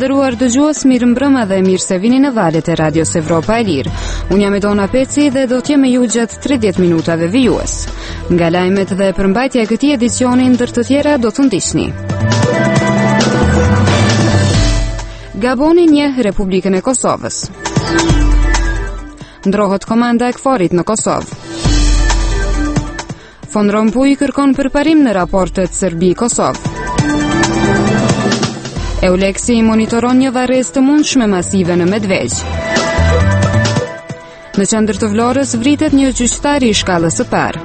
Të nderuar dëgjues, mirëmbrëma dhe mirë se vini në valët e Radios Evropa e Lirë. Unë jam Edona Peci dhe do të jem me ju gjatë 30 minutave vijues. Nga lajmet dhe përmbajtja e këtij edicioni ndër të tjera do të ndiqni. Gaboni njeh Republikën e Kosovës. Ndrohet komanda e KFOR-it në Kosovë. Von Rompuy kërkon përparim në raportet Serbi-Kosovë. Euleksi monitoron një varrezë të mundshme masive në Medvegj. Në qendër të Vlorës vritet një gjyqtar i shkallës së parë.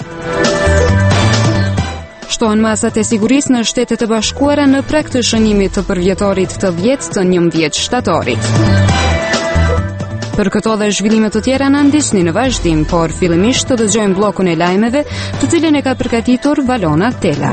Shtohen masat e sigurisë në Shtetet e Bashkuara në prag të shënimit të përvjetorit të 10 të 11 shtatorit. Për këto dhe zhvillime të tjera na ndiqni në vazhdim, por fillimisht të dëgjojmë bllokun e lajmeve, të cilin e ka përgatitur Valona Tela.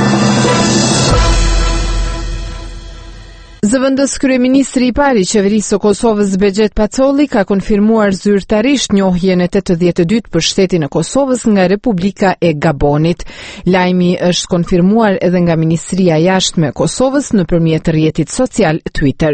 Zëvendës kryeministri i parë i qeverisë së Kosovës Begjet Pacolli ka konfirmuar zyrtarisht njohjen e 82 për shtetin e Kosovës nga Republika e Gabonit. Lajmi është konfirmuar edhe nga Ministria e Jashtme e Kosovës nëpërmjet rrjetit social Twitter.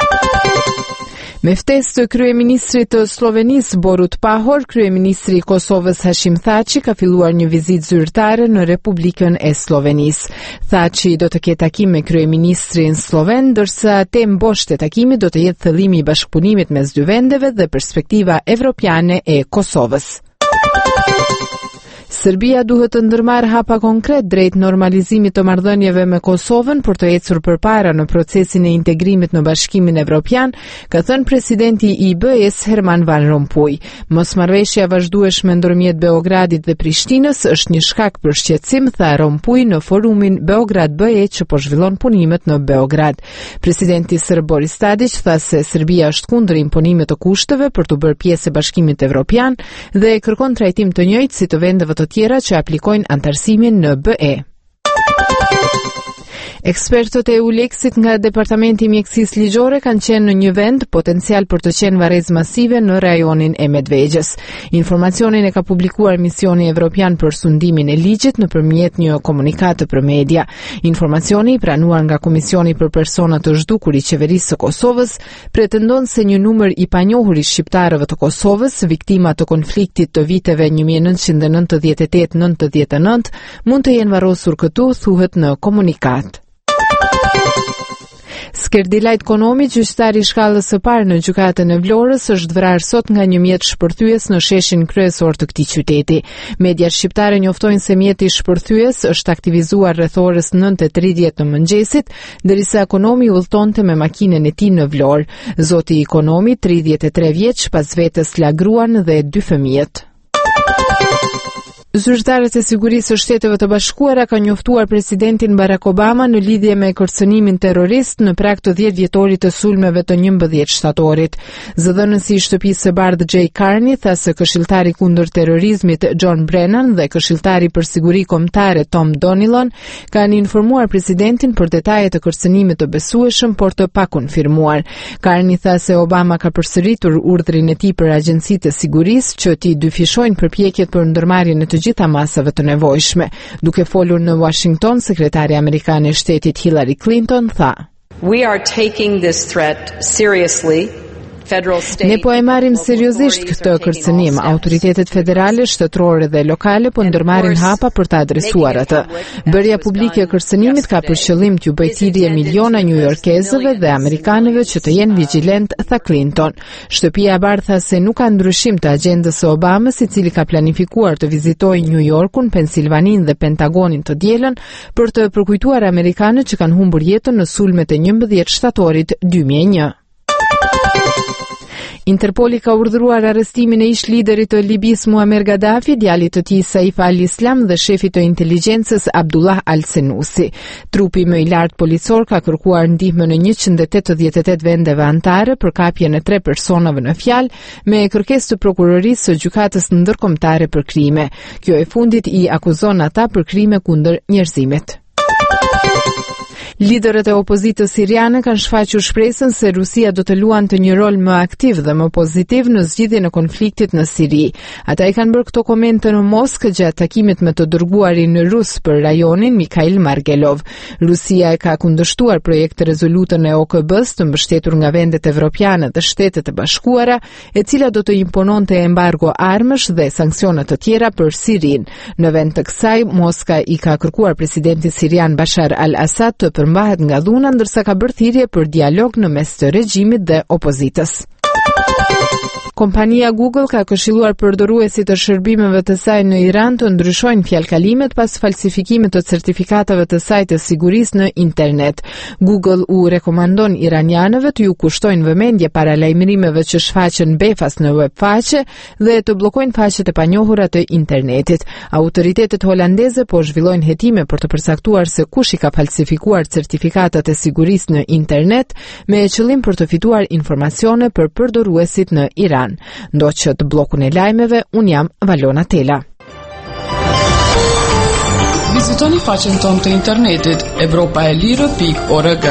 Me ftesë të kryeministrit të Slovenisë Borut Pahor, kryeministri i Kosovës Hashim Thaçi ka filluar një vizitë zyrtare në Republikën e Slovenisë. Thaçi do të ketë takim me kryeministrin sloven, ndërsa temë boshte e takimit do të jetë thellimi i bashkëpunimit mes dy vendeve dhe perspektiva evropiane e Kosovës. Serbia duhet të ndërmarrë hapa konkret drejt normalizimit të marrëdhënieve me Kosovën për të ecur përpara në procesin e integrimit në Bashkimin Evropian, ka thënë presidenti i BE-s Herman Van Rompuy. Mosmarrëveshja vazhdueshme ndërmjet Beogradit dhe Prishtinës është një shkak për shqetësim, tha Rompuy në forumin Beograd-BE që po zhvillon punimet në Beograd. Presidenti serb Boris Tadić tha se Serbia është kundër imponimit të kushteve për të bërë pjesë e Bashkimit Evropian dhe kërkon trajtim të njëjtë si të vendeve të tjera që aplikojnë antarësimin në BE. Ekspertët e Euleksit nga Departamenti i Mjekësisë Ligjore kanë qenë në një vend potencial për të qenë varrezë masive në rajonin e Medvegjës. Informacionin e ka publikuar Misioni Evropian për sundimin e ligjit nëpërmjet një komunikate për media. Informacioni i pranuar nga Komisioni për Persona të Zhdukur i Qeverisë së Kosovës pretendon se një numër i panjohur i shqiptarëve të Kosovës, viktima të konfliktit të viteve 1998-99, mund të jenë varrosur këtu, thuhet në komunikat. Skerdilajt Konomi, gjyqtari i shkallës së parë në gjykatën e Vlorës, është vrarë sot nga një mjet shpërthyes në sheshin kryesor të këtij qyteti. Mediat shqiptare njoftojnë se mjeti shpërthyes është aktivizuar rreth orës 9:30 të mëngjesit, derisa Konomi udhëtonte me makinën e tij në Vlorë. Zoti i Konomi, 33 vjeç, pas vetes la gruan dhe 2 fëmijët. Zyrtarët e sigurisë së Shteteve të Bashkuara kanë njoftuar presidentin Barack Obama në lidhje me kërcënimin terrorist në prag të 10 vjetorit të sulmeve të 11 shtatorit. Zëdhënësi i Shtëpisë së Bardhë Jay Carney tha se këshilltari kundër terrorizmit John Brennan dhe këshilltari për siguri kombëtare Tom Donilon kanë informuar presidentin për detajet e kërcënimit të besueshëm, por të pakonfirmuar. Carney tha se Obama ka përsëritur urdhrin e tij për agjencitë e sigurisë që t'i dyfishojnë përpjekjet për ndërmarrjen e të gjitha masave të nevojshme. Duke folur në Washington, sekretari amerikan e shtetit Hillary Clinton tha: We are taking this threat seriously. Ne po e marrim seriozisht këtë kërcënim. Autoritetet federale, shtetërore dhe lokale po ndërmarrin hapa për të adresuar atë. Bërja publike e kërcënimit ka për qëllim t'ju bëjë thirrje miliona newyorkezëve dhe amerikanëve që të jenë vigjilent, tha Clinton. Shtëpia e Bardhë tha se nuk ka ndryshim të agjendës së Obamës, i cili ka planifikuar të vizitojë New Yorkun, Pensilvaninë dhe Pentagonin të dielën për të përkujtuar amerikanët që kanë humbur jetën në sulmet e 11 shtatorit 2001. Interpoli ka urdhëruar arrestimin e ish liderit të Libis Muammar Gaddafi, djalit të tij Saif al-Islam dhe shefit të inteligjencës Abdullah al-Senusi. Trupi më i lartë policor ka kërkuar ndihmën në 188 vendeve anëtare për kapjen e 3 personave në fjalë me kërkesë të prokurorisë së gjykatës ndërkombëtare për krime. Kjo e fundit i akuzon ata për krime kundër njerëzimit. Liderët e opozitës siriane kanë shfaqur shpresën se Rusia do të luante një rol më aktiv dhe më pozitiv në zgjidhjen e konfliktit në Siri. Ata i kanë bërë këto komente në Moskë gjatë takimit me të dërguarin rus për rajonin Mikhail Margelov. Rusia e ka kundërshtuar projekte rezolutën e OKB-s të mbështetur nga vendet evropiane dhe Shtetet e Bashkuara, e cila do të impononte embargo armësh dhe sanksione të tjera për Sirin. Në vend të kësaj, Moska i ka kërkuar presidentit sirian Bashar al-Assad të përmbahet nga dhuna, ndërsa ka bërë thirrje për dialog në mes të regjimit dhe opozitës. Kompania Google ka këshilluar përdoruesit të shërbimeve të saj në Iran të ndryshojnë fjalkalimet pas falsifikimit të certifikatave të saj të sigurisë në internet. Google u rekomandon iranianëve të ju kushtojnë vëmendje para lajmërimeve që shfaqen befas në web faqe dhe të bllokojnë faqet e panjohura të internetit. Autoritetet holandeze po zhvillojnë hetime për të përcaktuar se kush i ka falsifikuar certifikatat e sigurisë në internet me qëllim për të fituar informacione për përdoruesit në Iran. Ndoqët bllokun e lajmeve, un jam Valona Tela. Vizitoni faqen tonë të internetit europaelire.org.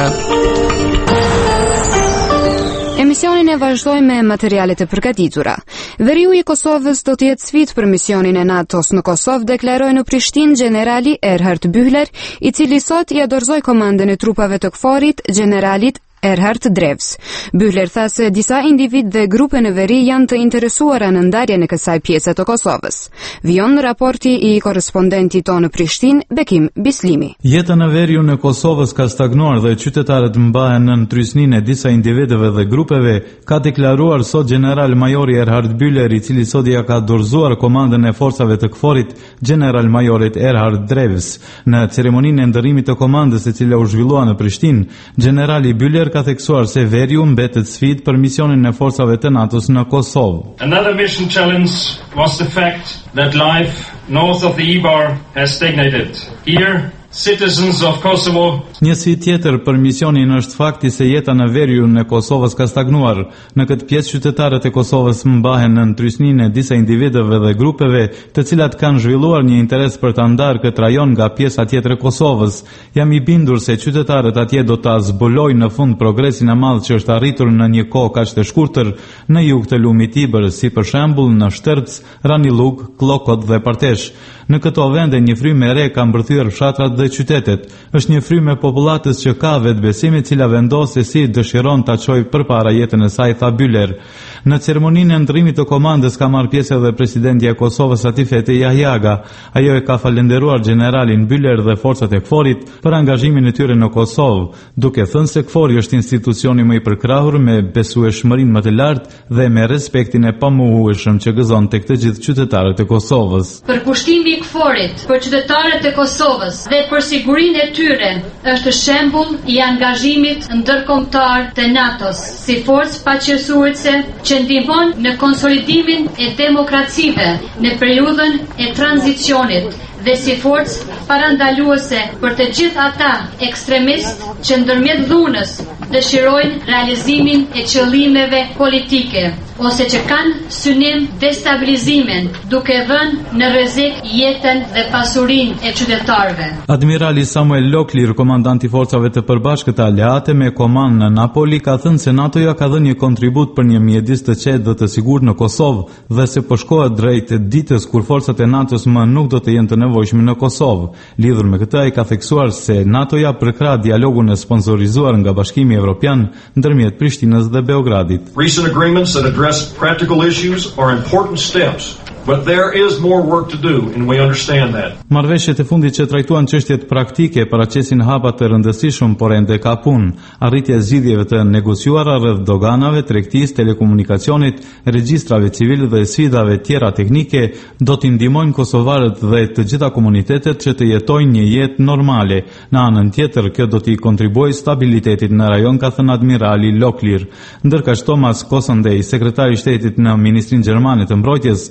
Emisionin e vazhdoj me materialet e përgatitura. Veriu i Kosovës do të jetë sfidë për misionin e NATO-s në Kosovë, deklaroi në Prishtinë generali Erhard Bühler, i cili sot i dorëzoi komandën e trupave të KFOR-it generalit Erhard Drevs. Bühler tha se disa individ dhe grupe në veri janë të interesuara në ndarjen e kësaj pjese të Kosovës. Vijon në raporti i korrespondentit tonë në Prishtinë, Bekim Bislimi. Jeta në veriun e Kosovës ka stagnuar dhe qytetarët mbahen në trysninë e disa individëve dhe grupeve, ka deklaruar sot general majori Erhard Bühler, i cili sot ja ka dorëzuar komandën e forcave të KFOR-it general majorit Erhard Drevs. Në ceremoninë e ndërrimit të komandës e cila u zhvillua në Prishtinë, generali Bühler ka theksuar se veriu mbetet sfidë për misionin e forcave të NATO-s në Kosovë. Another mission challenge was the fact that life north of the Ibar has stagnated. Here, citizens of Kosovo. Një sfidë tjetër për misionin është fakti se jeta në veriun e Kosovës ka stagnuar. Në këtë pjesë qytetarët e Kosovës mbahen në trysninë e disa individëve dhe grupeve, të cilat kanë zhvilluar një interes për ta ndarë këtë rajon nga pjesa tjetër e Kosovës. Jam i bindur se qytetarët atje do ta zbulojnë në fund progresin e madh që është arritur në një kohë kaq të shkurtër në jug të lumit Ibër, si për shembull në Shtërpës, Ranilug, Klokot dhe Partesh. Në këto vende një frymë e re ka mbërthyer fshatrat dhe qytetet. Është një frymë e popullatës që ka vetbesim, e cila vendos se si dëshiron ta çojë përpara jetën e saj, tha Bühler. Në ceremoninë e ndërrimit të komandës ka marrë pjesë edhe presidenti i Kosovës Atifete Jahjaga. Ajo e ka falendëruar generalin Bühler dhe forcat e KFOR-it për angazhimin e tyre në Kosovë, duke thënë se KFOR-i është institucioni më i përkrahur, me besueshmërinë më të lartë dhe me respektin e pamohueshëm që gëzon tek të gjithë qytetarët e Kosovës. Përkushtimi i KFOR-it për qytetarët e Kosovës dhe për sigurinë e tyre është shembull i angazhimit ndërkombëtar të NATO-s si forcë paqësuese që ndihmon në konsolidimin e demokracive në periudhën e tranzicionit dhe si forcë parandaluese për të gjithë ata ekstremistë që ndërmjet dhunës dëshirojnë realizimin e qëllimeve politike ose që kanë synim destabilizimin, duke vënë në rrezik jetën dhe pasurinë e qytetarëve. Admirali Samuel Locklear, komandant i forcave të përbashkëta aleate me komandë në Napoli, ka thënë se NATO-ja ka dhënë një kontribut për një mjedis të qetë dhe të sigurt në Kosovë dhe se po shkohet drejt ditës kur forcat e NATO-s më nuk do të jenë të nevojshme në Kosovë. Lidhur me këtë, ai ka theksuar se NATO-ja përkrah dialogun e sponsorizuar nga Bashkimi Evropian ndërmjet Prishtinës dhe Beogradit. Recent agreements that address practical issues are important steps. But there is more work to do, and we understand that. Marrëveshjet e fundit që trajtuan çështjet praktike paraqisin hapa të rëndësishëm, por ende ka punë. Arritja e zgjidhjeve të negociuara rreth doganave, tregtisë, telekomunikacionit, regjistrave civil dhe sfidave tjera teknike do t'i ndihmojnë kosovarët dhe të gjitha komunitetet që të jetojnë një jetë normale. Në anën tjetër, kjo do t'i kontribuojë stabilitetit në rajon, ka thënë admirali Locklear. Ndërkaq Thomas Kosandej, sekretari i shtetit në Ministrinë Gjermane të Mbrojtjes, tha se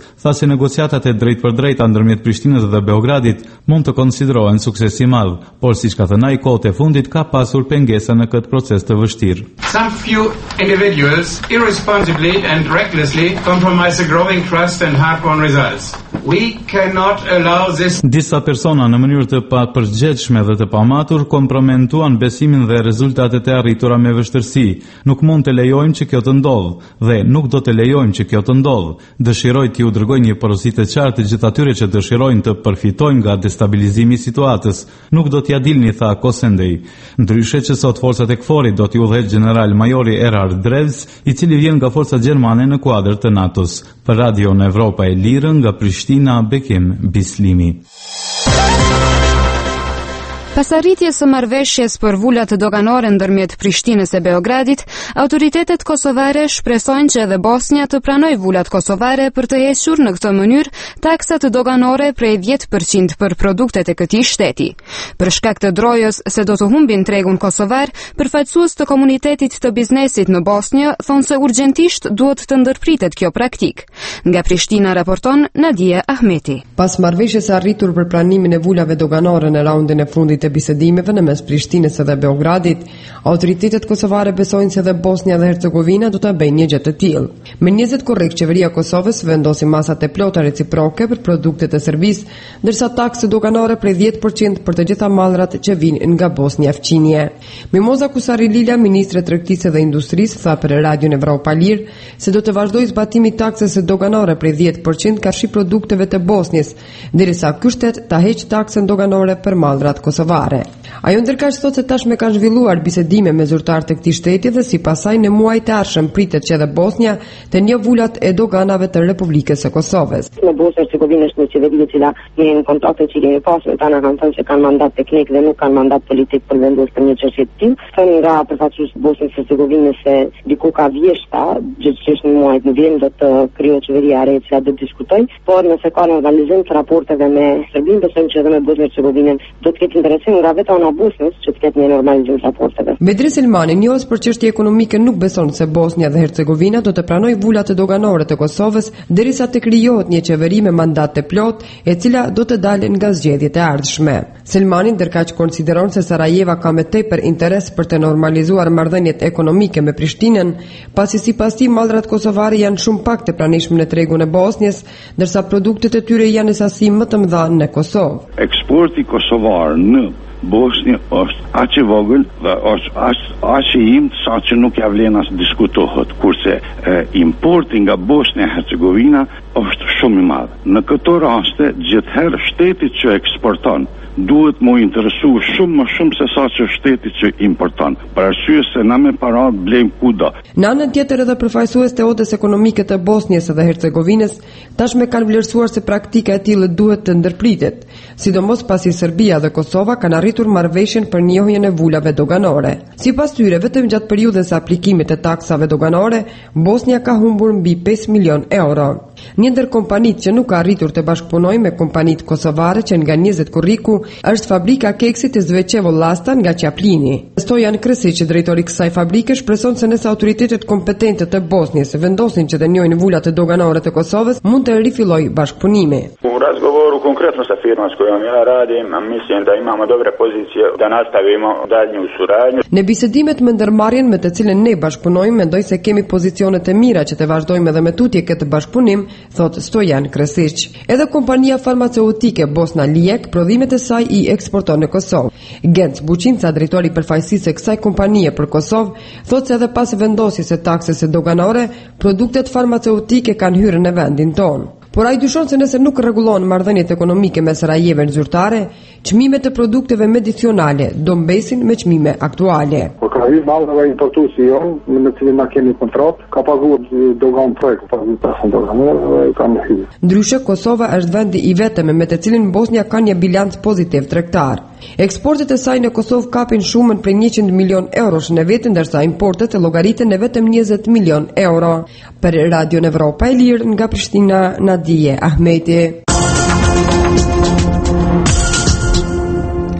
se negociatat e drejtpërdrejta ndërmjet Prishtinës dhe Beogradit mund të konsiderohen sukses i madh, por siç ka thënë ai, kohët e fundit ka pasur pengesa në këtë proces të vështirë. Some few individuals irresponsibly and recklessly compromise a growing trust and harp on results. We cannot allow this. Disa persona në mënyrë të papërgjithshme dhe të pamatur komprometuan besimin dhe rezultatet e arritura me vështirësi. Nuk mund të lejojmë që kjo të ndodhë dhe nuk do të lejojmë që kjo të ndodhë. Dëshiroj t'ju dërgoj një porosit të qartë të gjithë atyre që dëshirojnë të përfitojnë nga destabilizimi i situatës. Nuk do t'ja dilni, tha Kosendej. Ndryshe që sot forcat e KFOR-it do t'i udhëheqë general majori Erhard Drevs, i cili vjen nga forcat gjermane në kuadër të NATO-s. Për Radio në Evropa e Lirë nga Prishtina, Bekim Bislimi. Pas arritjes së marrëveshjes për vulat doganore ndërmjet Prishtinës e Beogradit, autoritetet kosovare shpresojnë që edhe Bosnia të pranojë vulat kosovare për të hequr në këtë mënyrë taksat doganore prej 10% për produktet e këtij shteti. Për shkak të drojës se do të humbin tregun kosovar, përfaqësues të komunitetit të biznesit në Bosnjë thonë se urgjentisht duhet të ndërpritet kjo praktik. Nga Prishtina raporton Nadia Ahmeti. Pas marrëveshjes së arritur për pranimin e vulave doganore në raundin e fundit të bisedimeve në mes Prishtinës dhe Beogradit, autoritetet kosovare besojnë se edhe Bosnia dhe Hercegovina do ta bëjnë një gjë të tillë. Me 20 korrekt, qeveria e Kosovës vendosi masat e plota reciproke për produktet e servis, ndërsa taksë doganore prej 10% për të gjitha mallrat që vijnë nga Bosnia-Fqinje. Mimoza Kusarrilila, ministre e Tregtisë dhe Industrisë, tha për Radio Evropa Lirë se do të vazhdojë zbatimi i taksës doganore prej 10% karshi produkteve të Bosnjës, derisa ky shtet ta heqë taksën doganore për mallrat kosovare. Ajo ndërkaq thotë se tashmë kanë zhvilluar bisedime me zyrtarë të këtij shteti dhe sipas saj në muajin e ardhshëm pritet që edhe Bosnia të njeh vulat e doganave të Republikës së Kosovës. Në Bosnjë Hercegovinë është një qeveri e cila jeni në kontakte që jeni pasur, ata na kanë thënë se kanë mandat teknik dhe nuk kanë mandat politik për vendosje për një çështje të tillë. Thënë nga përfaqësuesi i Bosnjës Hercegovinës se diku ka vjeshta, gjithsesi në muajin e vjen do të krijohet qeveria e re që do të diskutojë, por nëse ka normalizim të raporteve me Serbinë, besojmë që edhe me Bosnjë Hercegovinën do të ketë interes nga vetë ana Bosnjës që të ketë një normalizim të raporteve. Bedri Selmani, njohës për çështje ekonomike, nuk beson se Bosnia dhe Hercegovina do të pranojë vulat doganore të Kosovës derisa të krijohet një qeveri me mandat të plot, e cila do të dalë nga zgjedhjet e ardhshme. Selmani ndërkaq konsideron se Sarajeva ka më tepër interes për të normalizuar marrëdhëniet ekonomike me Prishtinën, pasi sipas tij mallrat kosovare janë shumë pak të pranishëm në tregun e Bosnjës, ndërsa produktet e tyre janë në sasi më të mëdha në Kosovë. Eksporti kosovar në Bosnia është aq i vogël dhe është aq i imt sa që nuk ja vlen as diskutohet, kurse importi nga Bosnia e Hercegovina është shumë i madh. Në këto raste, gjithherë shteti që eksporton duhet më interesu shumë më shumë se sa që shteti që importon, për arsye se na me para blejmë kudo. Në anën tjetër, edhe përfaqësues të odës ekonomike të Bosnjës dhe Hercegovinës tashmë kanë vlerësuar se praktika e tillë duhet të ndërpritet, sidomos pasi Serbia dhe Kosova kanë arritur marrëveshjen për njohjen e vulave doganore. Sipas tyre, vetëm gjatë periudhës së aplikimit të taksave doganore, Bosnia ka humbur mbi 5 milion euro. Një ndër kompanitë që nuk ka arritur të bashkëpunojë me kompanitë kosovare që nga 20 korriku është fabrika keksit e Zveçevo Lasta nga Qaplini. Stojan Kresić, drejtori i kësaj fabrike, shpreson se nëse autoritetet kompetente të Bosnjës vendosin që të njohin vulat doganore të Kosovës, mund të rifillojë bashkëpunimi. U razgovoru konkretno sa firmom s kojom ja radim, mislim da imamo dobre pozicije da nastavimo daljnju suradnju. Në bisedimet me ndërmarrjen me të cilën ne bashkëpunojmë, mendoj se kemi pozicione të mira që të vazhdojmë edhe me tutje këtë bashkëpunim, thot Stojan Kresić. Edhe kompania farmaceutike Bosna Lijek prodhimet e saj i eksporton në Kosovë. Genc Buçinca, drejtori i përfaqësisë së kësaj kompanie për Kosovë, thotë se edhe pas vendosjes së taksës doganore, produktet farmaceutike kanë hyrë në vendin tonë. Por ai dyshon se nëse nuk rregullohen marrëdhëniet ekonomike me Sarajevën zyrtare, çmimet e produkteve medicinale do mbesin me çmime aktuale. Ka hyrë mallrave importuesi me të cilin na kemi kontratë, ka paguar dogan projekt, paguar dogan, kanë hyrë. Ndryshe, Kosova është vendi i vetëm me të cilin Bosnia ka një bilanc pozitiv tregtar. Eksportet e saj në Kosovë kapin shumën prej 100 milion eurosh në vit, ndërsa importet e llogariten në vetëm 20 milion euro. Për Radio Evropa e Lirë nga Prishtina, Nadia Ahmeti.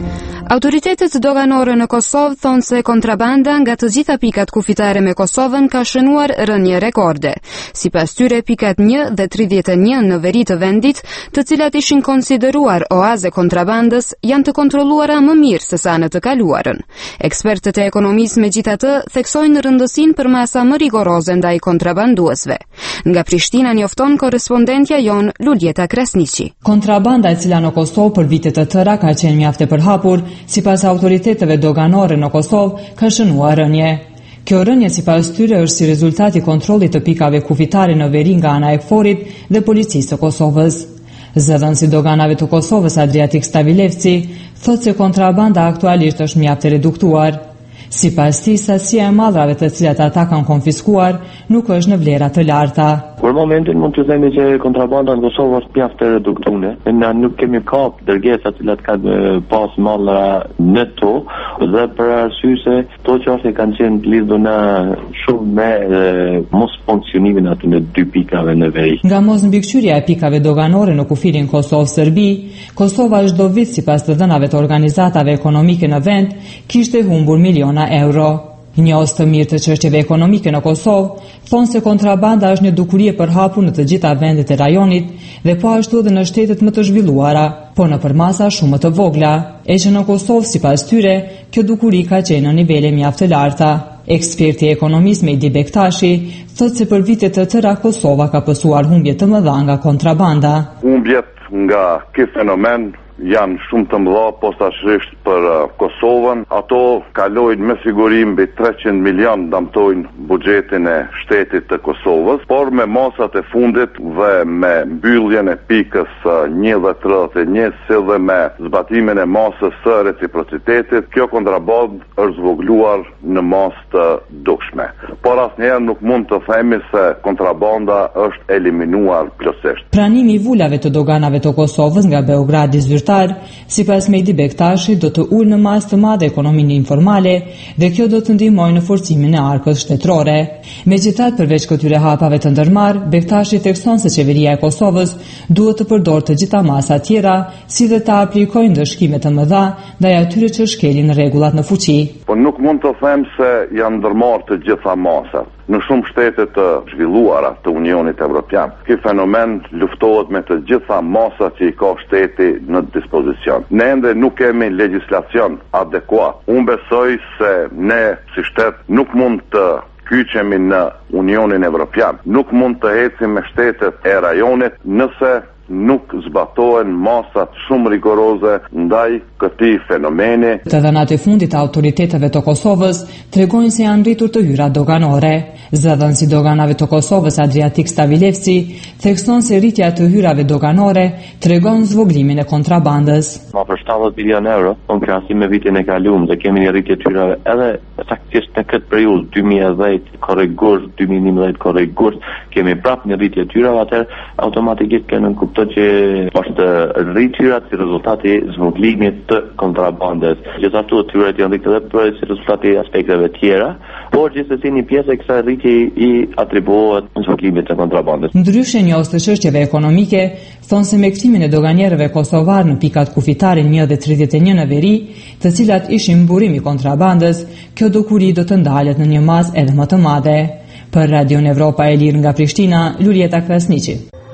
Autoritetet doganore në Kosovë thonë se kontrabanda nga të gjitha pikat kufitare me Kosovën ka shënuar rënje rekorde. Sipas tyre, pikat 1 dhe 31 në veri të vendit, të cilat ishin konsideruar oaze kontrabandës, janë të kontrolluara më mirë se sa në të kaluarën. Ekspertët e ekonomisë megjithatë theksojnë rëndësinë për masa më rigoroze ndaj kontrabanduesve. Nga Prishtina njofton korrespondentja jon Luljeta Krasniqi. Kontrabanda e cila në Kosovë për vite të tëra ka qenë mjaft e përhapur, sipas autoriteteve doganore në Kosovë ka shënuar rënje. Kjo rënje sipas tyre është si rezultat i kontrollit të pikave kufitare në veri nga ana e KFOR-it dhe policisë së Kosovës. Zëdhënësi doganave të Kosovës Adriatik Stavilevci thotë se kontrabanda aktualisht është mjaft e reduktuar. Sipas tij, sasia e madrave të cilat ata kanë konfiskuar nuk është në vlera të larta. Për momentin mund të themi që kontrabanda në Kosovë është mjaft e reduktuar. Ne nuk kemi kap dërgesa të cilat kanë pas mallra në to dhe për arsye se to çështje kanë qenë lidhur në shumë me mos funksionimin aty në dy pikave në veri. Nga mos mbikëqyrja e pikave doganore në kufirin Kosovë-Serbi, Kosova çdo vit sipas të dhënave të organizatave ekonomike në vend kishte humbur miliona euro. Njohës të mirë të çështjeve ekonomike në Kosovë thonë se kontrabanda është një dukuri e përhapur në të gjitha vendet e rajonit dhe po ashtu edhe në shtetet më të zhvilluara, por në përmasa shumë më të vogla, e që në Kosovë sipas tyre kjo dukuri ka qenë në nivele mjaft të larta. Eksperti i ekonomisë Mehdi Bektashi thotë se për vite të tëra Kosova ka pësuar humbje të mëdha nga kontrabanda. Humbjet nga ky fenomen janë shumë të mëdha posaçërisht për Kosovën. Ato kalojnë me siguri mbi 300 milion dëmtojnë buxhetin e shtetit të Kosovës, por me masat e fundit dhe me mbylljen e pikës 1 dhe 31, si dhe me zbatimin e masës së reciprocitetit, kjo kontrabandë është zvogluar në masë të dukshme. Por asnjëherë nuk mund të themi se kontrabanda është eliminuar plotësisht. Pranimi i vulave të doganave të Kosovës nga Beogradi zyrtar, sipas Mehdi Bektashi, do të ulë në masë të madhe ekonominë informale dhe kjo do të ndihmojë në forcimin e arkës shtetërore. Megjithatë, përveç këtyre hapave të ndërmarr, Bektashi thekson se qeveria e Kosovës duhet të përdorë të gjitha masat tjera, si dhe të aplikojë ndëshkime të mëdha ndaj atyre që shkelin rregullat në fuqi. Po nuk mund të them se janë ndërmarrë të gjitha masat. Në shumë shtete të zhvilluara të Unionit Evropian, ky fenomen luftohet me të gjitha masat që i ka shteti në dispozicion. Ne ende nuk kemi legjislacion adekuat. Unë besoj se ne si shtet nuk mund të kyçemi në Unionin Evropian. Nuk mund të ecim me shtetet e rajonit nëse nuk zbatohen masat shumë rigoroze ndaj këtij fenomeni. Të dhënat e fundit të autoriteteve të Kosovës tregojnë se janë rritur të hyrat doganore. Zëdhënësi doganave të Kosovës Adriatik Stavilevci thekson se rritja të hyrave doganore tregon zvoglimin e kontrabandës. Ma për 70 milion euro, në krahasim me vitin e kaluar, dhe kemi një rritje të hyrave edhe saktisht në këtë periudhë 2010 korrigor, 2011 korrigor, kemi prapë një rritje të hyrave, atëherë automatikisht kanë kuptuar që është rritja si rezultati i zvoglimit të kontrabandës. Gjithashtu tyrat janë rritur edhe për si rezultati i aspekteve tjera, por gjithsesi një pjesë e kësaj rritje i atribuohet zvoglimit të kontrabandës. Ndryshe njohës të çështjeve ekonomike thonë se me kthimin e doganierëve kosovar në pikat kufitare 1 dhe 31 në veri, të cilat ishin mburim i kontrabandës, kjo dukuri do të ndalet në një masë edhe më të madhe. Për Radio Evropa e Lirë nga Prishtina, Luljeta Krasniqi.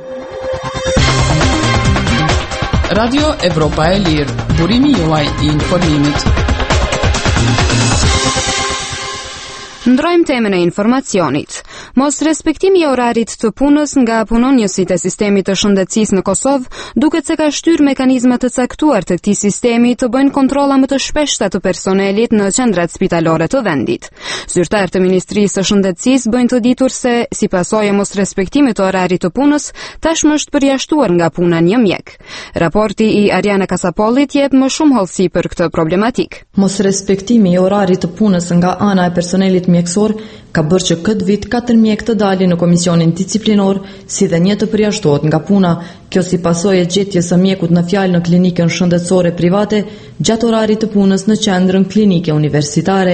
Radio Evropa e Lirë, burimi juaj i informimit. Ndrojmë temën e informacionit. Mos respektimi i orarit të punës nga punonjësit e sistemit të shëndetësisë në Kosovë duket se ka shtyr mekanizma të caktuar të këtij sistemi të bëjnë kontrolla më të shpeshta të personelit në qendrat spitalore të vendit. Zyrtar të Ministrisë së Shëndetësisë bëjnë të ditur se si pasojë e mos respektimit të orarit të punës, tashmë është përjashtuar nga puna një mjek. Raporti i Ariana Kasapollit jep më shumë hollësi për këtë problematik. Mos respektimi i orarit të punës nga ana e personelit mjekësor ka bërë që këtë vit 4 mjek të dalin në komisionin disciplinor, si dhe një të përjashtohet nga puna. Kjo si pasojë e gjetjes së mjekut në fjalë në klinikën shëndetësore private gjatë orarit të punës në qendrën klinike universitare.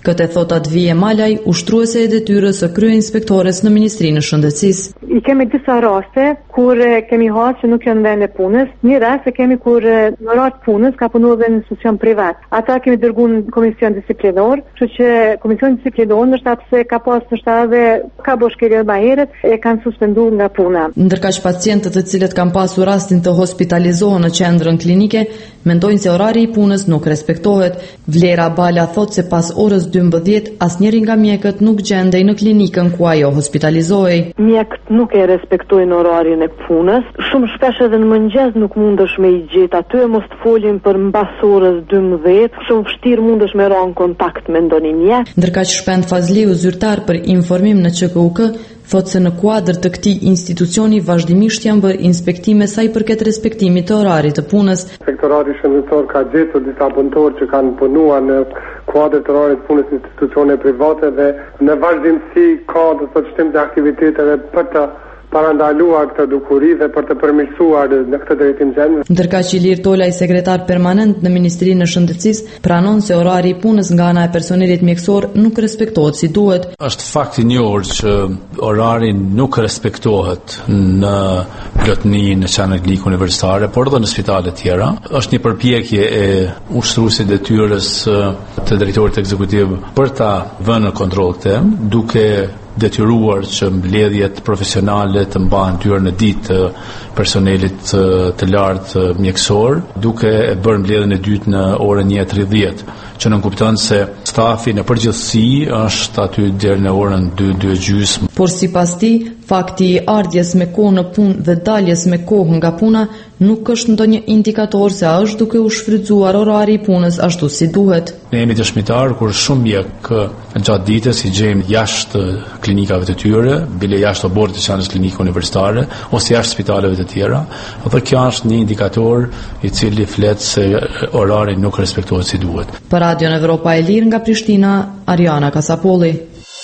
Këtë e thot Advije Malaj, ushtruese e detyrës së kryeinspektores në Ministrinë e Shëndetësisë. I kemi disa raste kur kemi hanë që nuk janë vend e punës. Një rast e kemi kur në ratë punës ka punuar dhe në institucion privat. Ata kemi dërguar në komision disiplinor, kështu që komisioni disiplinor ndoshta pse ka pas ndoshta edhe ka boshkëri më herët e kanë suspenduar nga puna. Ndërkaq pacientët të cilët kanë pasur rastin të hospitalizohen në qendrën klinike mendojnë se orari i punës nuk respektohet. Vlera Bala thot se pas orës 12 asnjëri nga mjekët nuk gjendej në klinikën ku ajo hospitalizohej. Mjekët nuk e respektojnë orarin e punës. Shumë shpesh edhe në mëngjes nuk mundesh me i gjetë aty, mos të folin për mbas orës 12. Shumë vështirë mundesh me ra në kontakt me ndonjë mjek. Ndërkaq Shpend Fazliu, zyrtar për informim në QKUK, thot se në kuadër të këtij institucioni vazhdimisht janë bërë inspektime sa i përket respektimit të orarit të punës. Inspektorati shëndetësor ka gjetur disa punëtorë që kanë punuar në kuadër të orarit të punës institucione private dhe në vazhdimsi ka do të thotë shtim të aktiviteteve për të parandaluar këtë dukuri dhe për të përmirësuar në këtë drejtim gjendje. Ndërkaq Ilir Tolaj, sekretar permanent në Ministrinë e Shëndetësisë, pranon se orari i punës nga ana e personelit mjekësor nuk respektohet si duhet. Është fakt i njohur që orari nuk respektohet në plotëni në qendrën klinike universitare, por edhe në spitale të tjera. Është një përpjekje e ushtruesit detyrës të drejtorit ekzekutiv për ta vënë në kontroll këtë, duke detyruar që mbledhjet profesionale të mbahen dyrën e ditë të personelit të lartë mjekësor, duke e bërë mbledhjen e dytë në orën 1:30, që nënkupton se stafi në përgjithësi është aty deri në orën 2:30. Por sipas tij, fakti i ardhjes me kohë në punë dhe daljes me kohë nga puna nuk është ndonjë indikator se a është duke u shfrytzuar orari i punës ashtu si duhet. Ne jemi dëshmitar kur shumë mjek gjatë ditës i gjejmë jashtë klinikave të tyre, bile jashtë oborrit të qendrës klinike universitare ose jashtë spitaleve të tjera, dhe kjo është një indikator i cili flet se orari nuk respektohet si duhet. Për Radion Evropa e Lirë nga Prishtina, Ariana Kasapolli.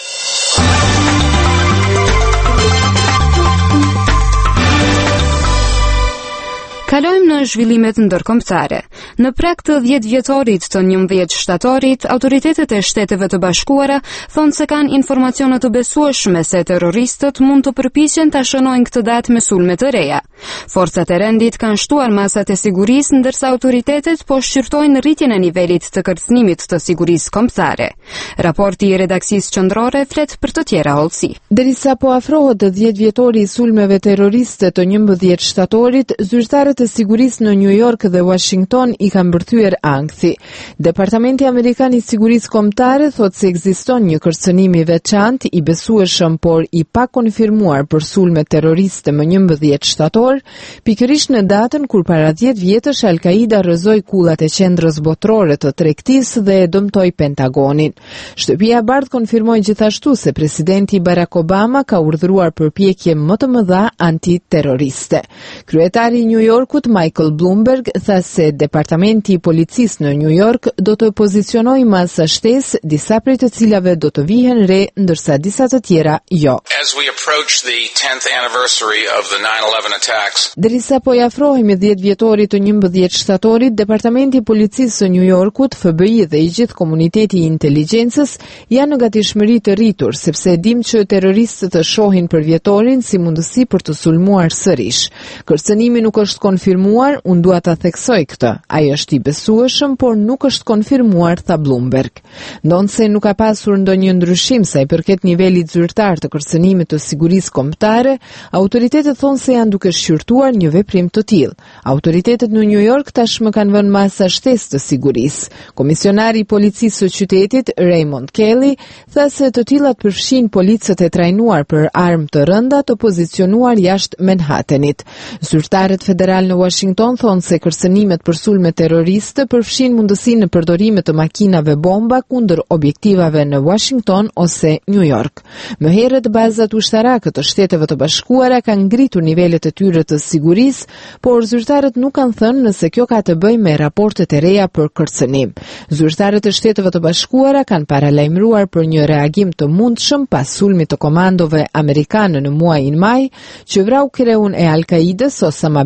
Kalojmë në zhvillimet ndërkombëtare. Në prag të 10 vjetorit të 11 shtatorit, autoritetet e Shteteve të Bashkuara thonë se kanë informacione të besueshme se terroristët mund të përpiqen ta shënojnë këtë datë me sulme të reja. Forcat e rendit kanë shtuar masat e sigurisë, ndërsa autoritetet po shqyrtojnë rritjen e nivelit të kërcënimit të sigurisë kombëtare. Raporti i redaksisë qendrore flet për të tjera hollësi. Derisa po afrohet 10 vjetori i sulmeve terroriste të 11 shtatorit, zyrtarët e sigurisë në New York dhe Washington i kanë mbërthyer ankthi. Departamenti Amerikan i Sigurisë Kombëtare thotë se ekziston një kërcënim i veçantë i besueshëm por i pakonfirmuar për sulme terroriste më 11 shtator, pikërisht në datën kur para 10 vjetësh Al-Qaida rrëzoi kullat e qendrës botërore të tregtisë dhe e dëmtoi Pentagonin. Shtëpia e Bardhë konfirmoi gjithashtu se presidenti Barack Obama ka urdhëruar përpjekje më të mëdha antiterroriste. Kryetari i New Yorkut Michael Bloomberg tha se departamenti i policisë në New York do të pozicionojë masa shtesë, disa prej të cilave do të vihen re, ndërsa disa të tjera jo. As we approach the 10th anniversary of the 9/11 attacks. Derisa po i afrohemi 10 vjetorit të 11 shtatorit, departamenti i policisë së New Yorkut, FBI dhe i gjithë komuniteti i inteligjencës janë në gatishmëri të rritur, sepse e dim që terroristët e shohin për vjetorin si mundësi për të sulmuar sërish. Kërcënimi nuk është konfirmuar, unë dua ta theksoj këtë. Ai është i besueshëm, por nuk është konfirmuar, tha Bloomberg. Ndonse nuk ka pasur ndonjë ndryshim sa i përket nivelit zyrtar të kërcënimit të sigurisë kombëtare, autoritetet thonë se janë duke shqyrtuar një veprim të tillë. Autoritetet në New York tashmë kanë vënë masa shtesë të sigurisë. Komisionari i policisë së qytetit, Raymond Kelly, tha se të tillat përfshin policët e trajnuar për armë të rënda të pozicionuar jashtë Manhattanit. Zyrtarët federal në Washington thonë se kërcënimet për sulme terroriste përfshin mundësinë në përdorimet të makinave bomba kundër objektivave në Washington ose New York. Më herët bazat ushtarake të Shteteve të Bashkuara kanë ngritur nivelet e tyre të sigurisë, por zyrtarët nuk kanë thënë nëse kjo ka të bëjë me raportet e reja për kërcënim. Zyrtarët e Shteteve të Bashkuara kanë paralajmëruar për një reagim të mundshëm pas sulmit të komandove amerikane në muajin maj, që vrau kreun e Al-Qaidës Osama bin Laden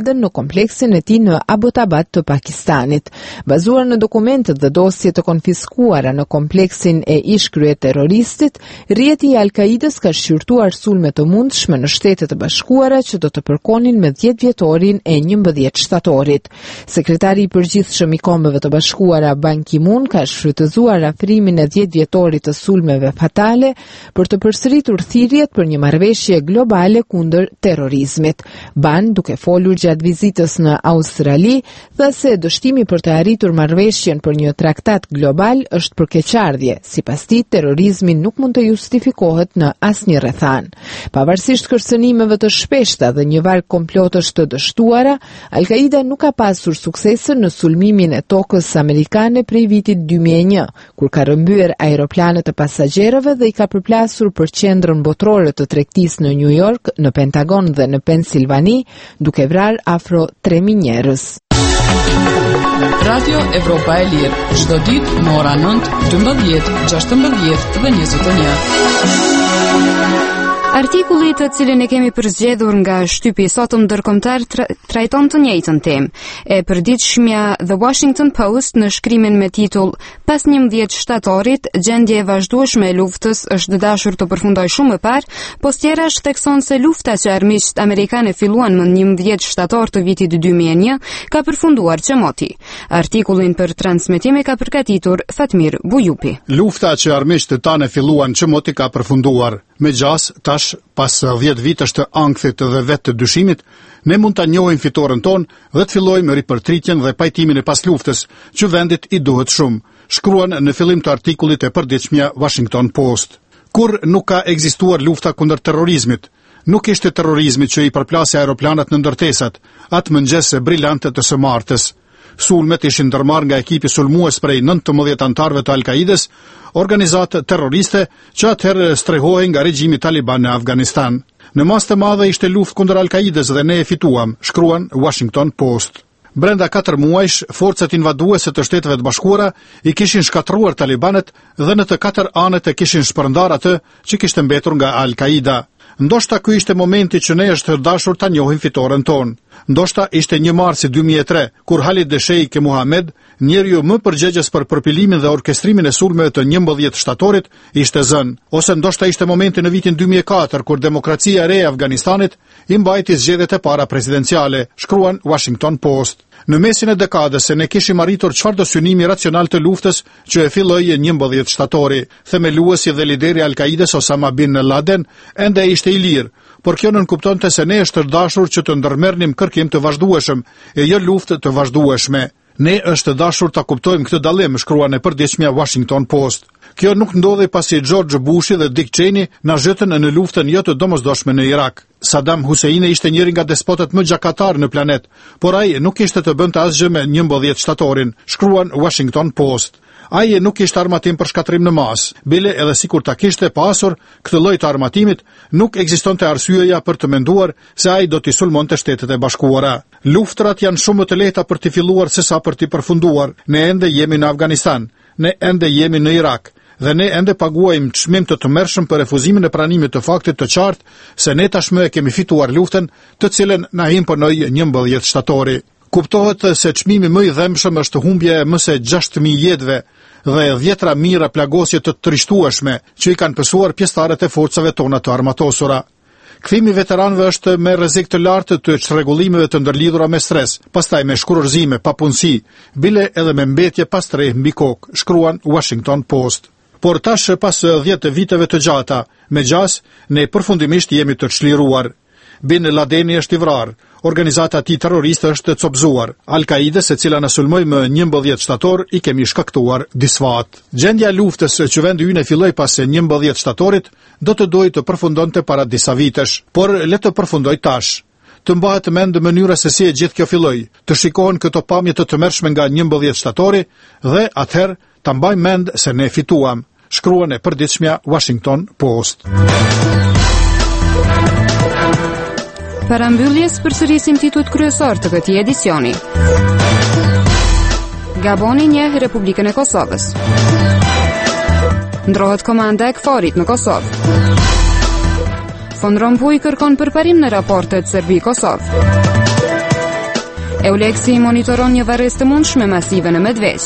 Al-Qaidën në kompleksin e tij në Abbottabad të Pakistanit. Bazuar në dokumentet dhe dosje të konfiskuara në kompleksin e ish-krye terroristit, rrjeti i Al-Qaidës ka shqyrtuar sulme të mundshme në Shtetet e Bashkuara që do të përkonin me 10 vjetorin e 11 shtatorit. Sekretari i përgjithshëm i Kombeve të Bashkuara Ban Ki-moon ka shfrytëzuar afrimin e 10 vjetorit të sulmeve fatale për të përsëritur thirrjet për një marrëveshje globale kundër terrorizmit. Ban, duke folur gjatë vizitës në Australi, tha se dështimi për të arritur marrëveshjen për një traktat global është për keqardhje. Sipas tij, terrorizmi nuk mund të justifikohet në asnjë rrethan. Pavarësisht kërcënimeve të shpeshta dhe një varg komplotësh të dështuara, Al-Qaida nuk ka pasur suksese në sulmimin e tokës amerikane prej vitit 2001, kur ka rrëmbyer aeroplanet të pasagjerëve dhe i ka përplasur për qendrën botërore të tregtisë në New York, në Pentagon dhe në Pensilvani, duke vrarë afro 3000 njerëz. Radio Evropa e Lirë, çdo ditë në ora 9, 12, 16 dhe 21. Artikulli të cilin e kemi përzgjedhur nga shtypi i sotëm ndërkombëtar trajton të njëjtën temë. E përditshmja The Washington Post në shkrimin me titull "Pas 11 shtatorit, gjendja e vazhdueshme e luftës është dashur të përfundojë shumë më parë", postjerash thekson se lufta që armiqtë amerikanë filluan më 11 shtator të vitit 2001 ka përfunduar çmoti. Artikullin për transmetim e ka përgatitur Fatmir Bujupi. Lufta që armiqtë tanë filluan çmoti ka përfunduar. Me gjas, tash, pas 10 vitësh të ankthit dhe vetë të dyshimit, ne mund ta njohim fitoren ton dhe të fillojmë ripërtritjen dhe pajtimin e pas luftës, që vendit i duhet shumë, shkruan në fillim të artikullit e përditshmja Washington Post. Kur nuk ka ekzistuar lufta kundër terrorizmit, nuk ishte terrorizmi që i përplasi aeroplanat në ndërtesat, atë mëngjese brillante të së martës. Sulmet ishin ndërmarrë nga ekipi sulmues prej 19 antarëve të Al-Qaidës, organizatë terroriste që atëherë strehohej nga regjimi Taliban në Afganistan. Në masë të madhe ishte luftë kundër Al-Qaidës dhe ne e fituam, shkruan Washington Post. Brenda 4 muajsh, forcat invaduese të Shteteve të Bashkuara i kishin shkatruar Talibanet dhe në të 4 anët e kishin shpërndar atë që kishte mbetur nga Al-Qaida. Ndoshta ky ishte momenti që ne është dashur ta njohim fitoren ton. Ndoshta ishte 1 marsi 2003, kur Khalid Sheikh Mohammed, njeriu më përgjegjës për përpilimin dhe orkestrimin e sulmeve të 11 shtatorit, ishte zënë. Ose ndoshta ishte momenti në vitin 2004, kur demokracia e re e Afganistanit i mbajti zgjedhjet e para presidenciale, shkruan Washington Post. Në mesin e dekadës ne kishim arritur çfarëdo synimi racional të luftës që e filloi 11 shtatori. Themeluesi dhe lideri Al-Qaidës Osama bin Laden ende ishte i lirë, por kjo nënkuptonte se ne është dashur që të ndërmerrnim kërkim të vazhdueshëm, e jo luftë të vazhdueshme. Ne është dashur ta kuptojmë këtë dallim, shkruan e përditshmja Washington Post. Kjo nuk ndodhi pasi George Bushi dhe Dick Cheney na zhytën në luftën jo të domosdoshme në Irak. Saddam Hussein ishte njëri nga despotët më gjakatar në planet, por ai nuk ishte të bënte asgjë me 11 shtatorin, shkruan Washington Post. Ai nuk ishte armatim për shkatrim në masë. Bile edhe sikur ta kishte pasur këtë lloj të armatimit, nuk ekzistonte arsyeja për të menduar se ai do t'i sulmonte Shtetet e Bashkuara. Luftrat janë shumë më të lehta për t'i filluar sesa për t'i përfunduar. Ne ende jemi në Afganistan, ne ende jemi në Irak, dhe ne ende paguajmë çmim të tmerrshëm për refuzimin e pranimit të faktit të qartë se ne tashmë e kemi fituar luftën, të cilën na imponoi 11 shtatori. Kuptohet se çmimi më i dhëmshëm është humbja e më se 6000 jetëve dhe 10 mijëra plagosje të trishtueshme që i kanë pësuar pjesëtarët e forcave tona të armatosura. Kthimi veteranëve është me rrezik të lartë të çrregullimeve të ndërlidhura me stres, pastaj me shkurorzime, papunësi, bile edhe me mbetje pas tre mbi kokë, shkruan Washington Post. Por tash pas 10 viteve të gjata, me gjas, ne përfundimisht jemi të çliruar. Bin Ladeni është i vrarë, organizata e tij terroriste është copëzuar. Al-Qaidës, e cila na sulmoi më 11 shtator, i kemi shkaktuar disfat. Gjendja e luftës që vendi ynë filloi pas 11 shtatorit do të dojë të përfundonte para disa vitesh, por le të përfundoj tash. Të mbahet mend mënyra se si e gjithë kjo filloi, të shikohen këto pamje të tmerrshme nga 11 shtatori dhe atëherë ta mbajmë mend se ne fituam, shkruan e përditshmja Washington Post. Para mbylljes përsërisim titujt kryesor të këtij edicioni. Gaboni njeh Republikën e Kosovës. Ndrohet komanda e KFOR-it në Kosovë. Von Rompuy kërkon përparim në raportet Serbi-Kosovë. Euleksi monitoron një varrez të mundshme masive në Medveq.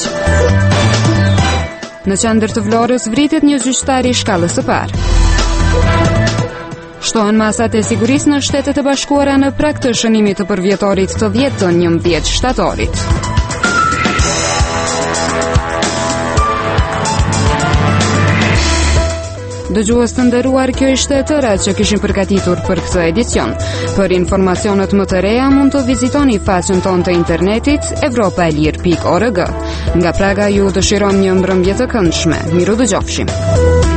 Në qendër të Vlorës vritet një gjyqtar i shkallës së parë. Shtohen masat e sigurisë në Shtetet e Bashkuara në prag të shënimit të përvjetorit të 10 të 11 shtatorit. Dëgjues të nderuar, kjo ishte e tëra që kishin përgatitur për këtë edicion. Për informacionet më të reja mund të vizitoni faqen tonë të internetit evropaelir.org. Nga Praga ju dëshiron një mbrëmje të këndshme. Miru dëgjofshim.